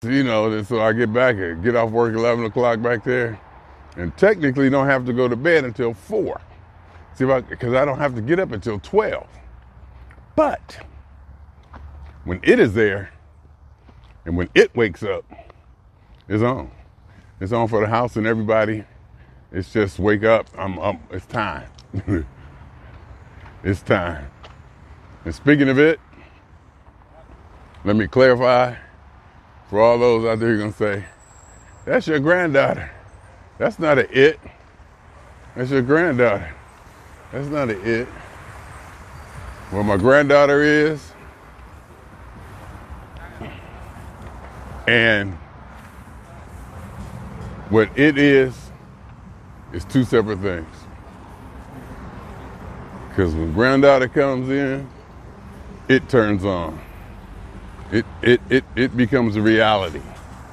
So I get back and get off work 11 o'clock back there, and technically don't have to go to bed until 4. Because I don't have to get up until 12. But when it is there, and when it wakes up, it's on. It's on for the house and everybody. It's just wake up. It's time. It's time. And speaking of it, let me clarify for all those out there who are going to say, that's your granddaughter. That's not an it. That's your granddaughter. That's not an it. What my granddaughter is, and what it is two separate things. Because when granddaughter comes in, it turns on. It becomes a reality.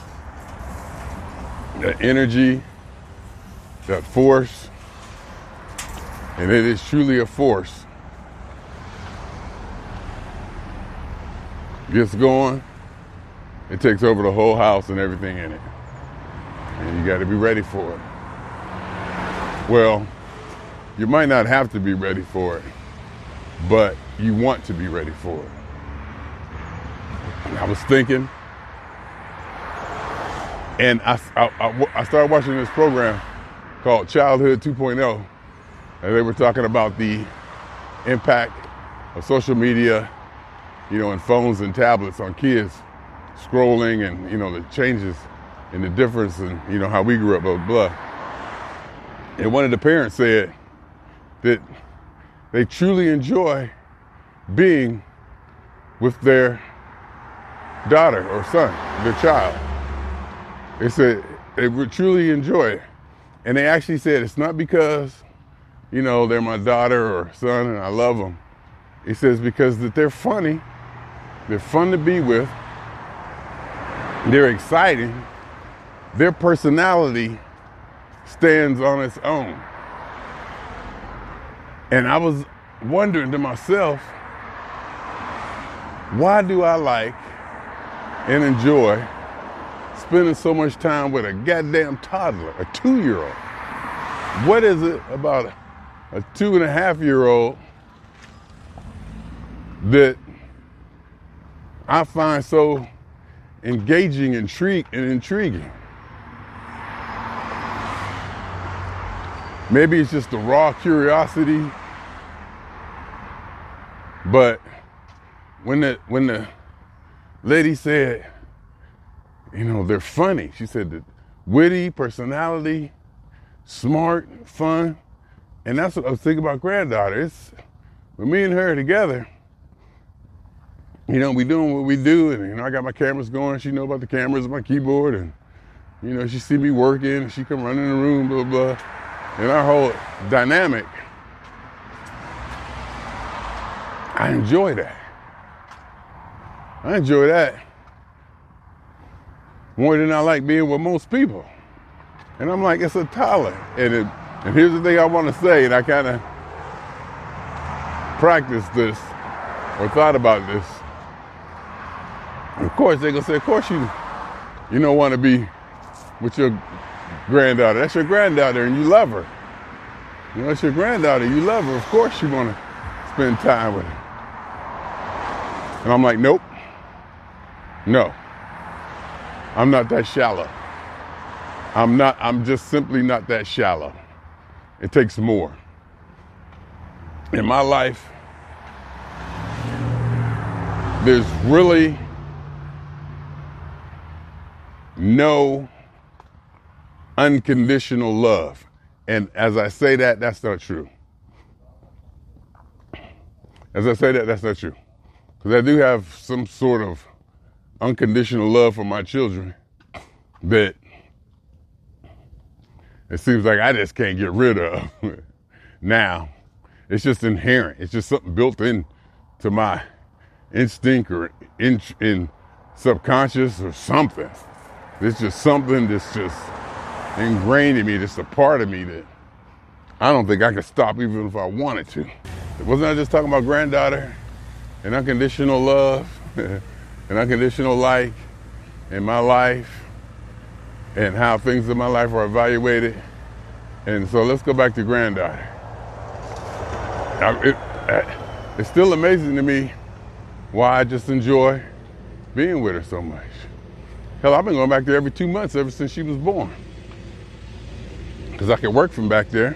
That energy, that force, and it is truly a force, gets going, it takes over the whole house and everything in it. And you got to be ready for it. Well, you might not have to be ready for it, but you want to be ready for it. And I was thinking, and I started watching this program called Childhood 2.0, and they were talking about the impact of social media, and phones and tablets on kids scrolling, and, the changes and the difference in, how we grew up, blah, blah. And one of the parents said that they truly enjoy being with their daughter or son, their child. They said they would truly enjoy it. And they actually said it's not because, they're my daughter or son and I love them. He says because that they're funny, they're fun to be with, they're exciting, their personality stands on its own. And I was wondering to myself, why do I like and enjoy spending so much time with a goddamn toddler, a 2-year-old? What is it about a 2.5-year-old that I find so engaging and intriguing? Maybe it's just the raw curiosity, but when the lady said, they're funny, she said that witty, personality, smart, fun, and that's what I was thinking about granddaughter. It's with me and her together, we doing what we do, and I got my cameras going, she know about the cameras and my keyboard, and she see me working, and she come running in the room, blah, blah. And our whole dynamic, I enjoy that. I enjoy that more than I like being with most people. And I'm like, it's a toddler. And here's the thing I want to say, and I kind of practiced this or thought about this. Of course, they're going to say, of course you don't want to be with your granddaughter. That's your granddaughter and you love her. That's your granddaughter, you love her. Of course you want to spend time with her. And I'm like, nope. No. I'm not that shallow. I'm just simply not that shallow. It takes more. In my life, there's really no unconditional love. And as I say that, that's not true. As I say that, that's not true. Because I do have some sort of unconditional love for my children that it seems like I just can't get rid of now. It's just inherent. It's just something built in to my instinct or in subconscious or something. It's just something that's just ingrained in me. That's a part of me that I don't think I could stop even if I wanted to. Wasn't I just talking about granddaughter and unconditional love and unconditional like in my life and how things in my life are evaluated. And so let's go back to granddaughter. It's still amazing to me why I just enjoy being with her so much. Hell, I've been going back there every 2 months ever since she was born. Because I can work from back there.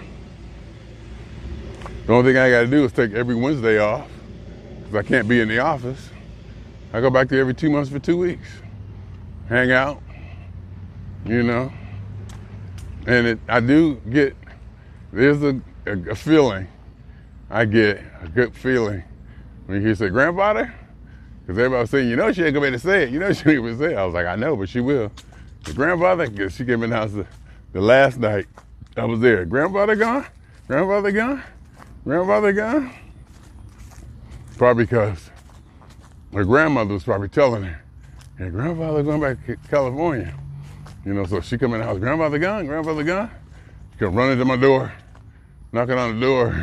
The only thing I got to do is take every Wednesday off because I can't be in the office. I go back there every 2 months for 2 weeks. Hang out, you know. And I do get, there's a feeling. I get a good feeling when you hear say, grandfather? Because everybody was saying, you know she ain't going to be able to say it. You know she ain't going to say it. I was like, I know, but she will. The grandfather, because she came in the house the last night I was there. Grandfather gone? Grandfather gone? Grandfather gone? Probably because her grandmother was probably telling her, hey, grandfather going back to California. You know, so she come in the house, grandfather gone? Grandfather gone? She come running to my door, knocking on the door.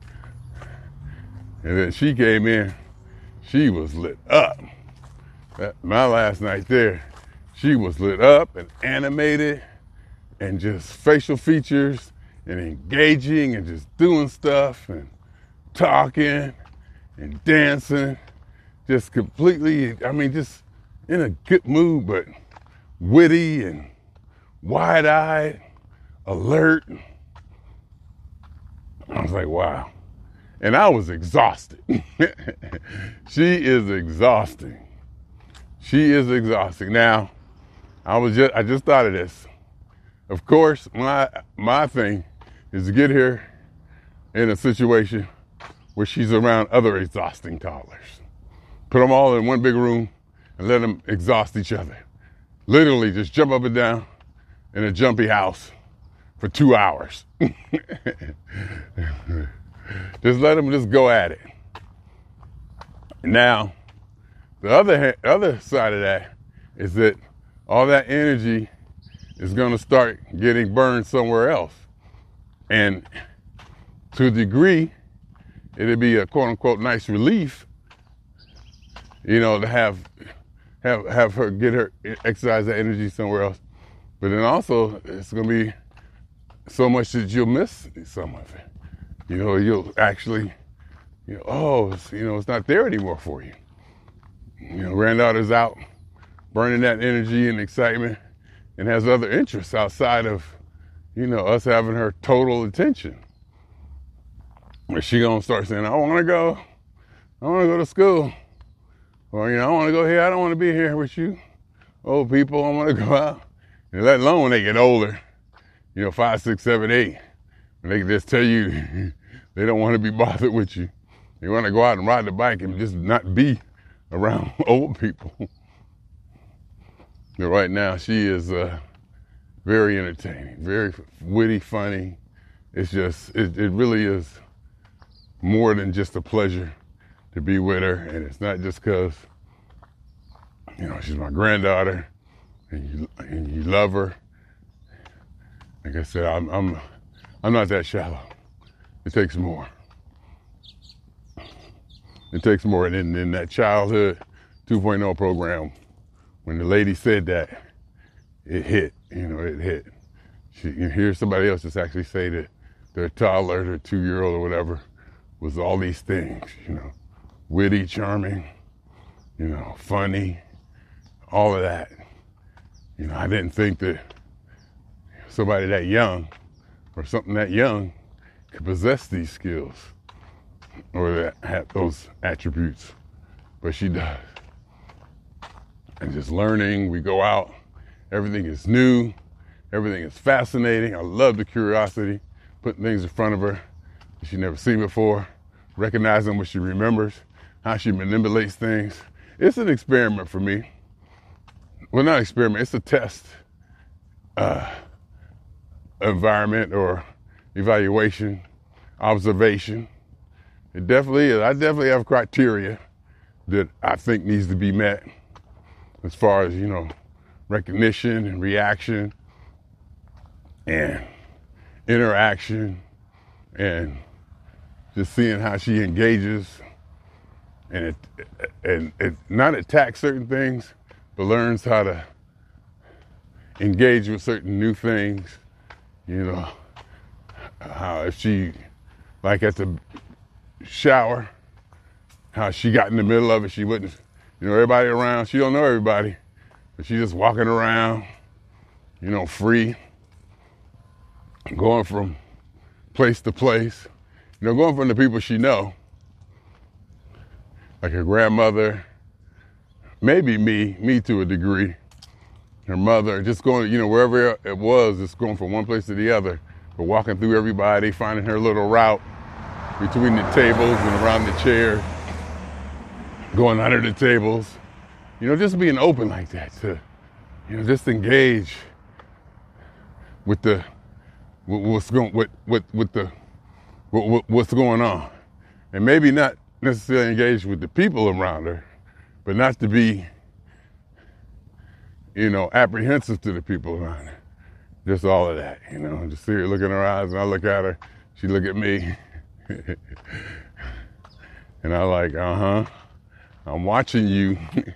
And then she came in. She was lit up. My last night there, she was lit up and animated and just facial features and engaging and just doing stuff and talking and dancing. Just completely, just in a good mood, but witty and wide-eyed, alert. I was like, wow. And I was exhausted. She is exhausting. She is exhausting. Now, I just thought of this. Of course, my thing is to get her in a situation where she's around other exhausting toddlers. Put them all in one big room and let them exhaust each other. Literally just jump up and down in a jumpy house for 2 hours. Just let them just go at it. Now, the other side of that is that all that energy is going to start getting burned somewhere else. And to a degree, it'd be a quote unquote nice relief, you know, to have her get her exercise that energy somewhere else. But then also it's going to be so much that you'll miss some of it. You know, you'll actually, it's not there anymore for you. You know, granddaughter's out burning that energy and excitement and has other interests outside of, us having her total attention. Where she gonna start saying, I wanna go to school. Or, I wanna go here, I don't wanna be here with you. Old people, I wanna go out. And let alone when they get older, 5, 6, 7, 8. And they can just tell you they don't want to be bothered with you. They want to go out and ride the bike and just not be around old people. But right now, she is very entertaining, very witty, funny. It's just, it really is more than just a pleasure to be with her. And it's not just because, she's my granddaughter and you love her. Like I said, I'm not that shallow. It takes more. It takes more. And in that Childhood 2.0 program, when the lady said that, it hit. It hit. You hear somebody else just actually say that their toddler, their 2-year-old or whatever, was all these things. Witty, charming, funny, all of that. I didn't think that somebody that young or something that young could possess these skills or that have those attributes, but she does. And just learning, we go out, everything is new, everything is fascinating. I love the curiosity, putting things in front of her that she's never seen before, recognizing what she remembers, how she manipulates things. It's an experiment for me. Well, not experiment, it's a test environment or evaluation, observation. It definitely is. I definitely have criteria that I think needs to be met as far as, recognition and reaction and interaction and just seeing how she engages and not attack certain things, but learns how to engage with certain new things. You know, how if she, like at the shower, how she got in the middle of it, she wouldn't, everybody around, she don't know everybody, but she's just walking around, free, going from place to place, going from the people she know, like her grandmother, maybe me to a degree, her mother, just going, wherever it was, just going from one place to the other, but walking through everybody, finding her little route between the tables and around the chairs, going under the tables, just being open like that to, just engage with what's going on, and maybe not necessarily engage with the people around her, but not to be, apprehensive to the people around her. Just all of that, just see her look in her eyes, and I look at her, she look at me, and I like, I'm watching you.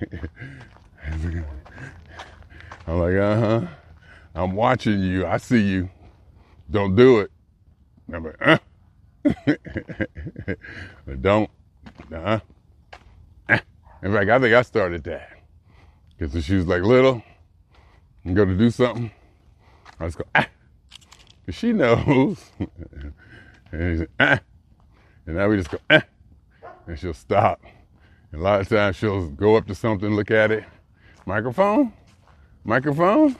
I'm like, I'm watching you. I see you. Don't do it. And I'm like, don't. In fact, I think I started that. Because when she was like little and go to do something, I just go, because she knows. And she's like, and now we just go, and she'll stop. And a lot of times she'll go up to something, look at it, microphone, and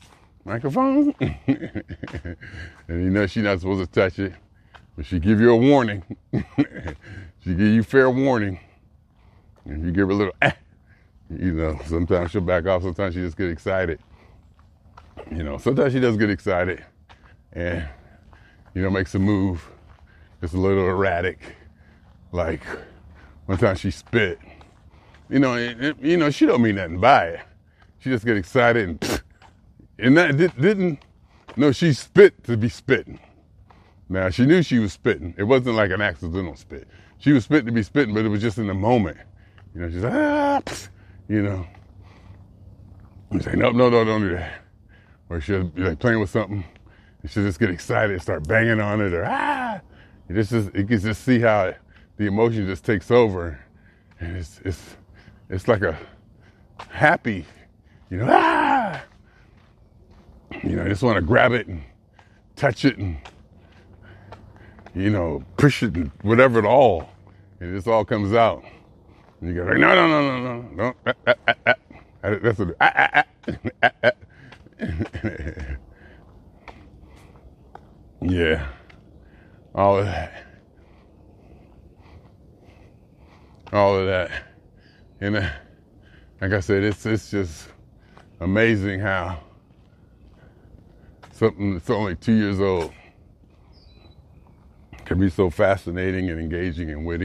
she's not supposed to touch it, but she give you a warning. She give you fair warning. And you give her a little, sometimes she'll back off, sometimes she just get excited. Sometimes she does get excited and, makes a move. It's a little erratic. Like one time she spit. She don't mean nothing by it. She just get excited and that didn't. No, she spit to be spitting. Now she knew she was spitting. It wasn't like an accidental spit. She was spitting to be spitting, but it was just in the moment. She's like, I'm saying, no, don't do that. Or she'll be like playing with something, and she'll just get excited and start banging on it, or You can just see how the emotion just takes over, and it's like a happy, I just want to grab it and touch it and, push it and whatever it all, and it just all comes out. And you go like, no, that's what, yeah, all of that, and like I said, it's just amazing how something that's only 2 years old can be so fascinating and engaging and witty.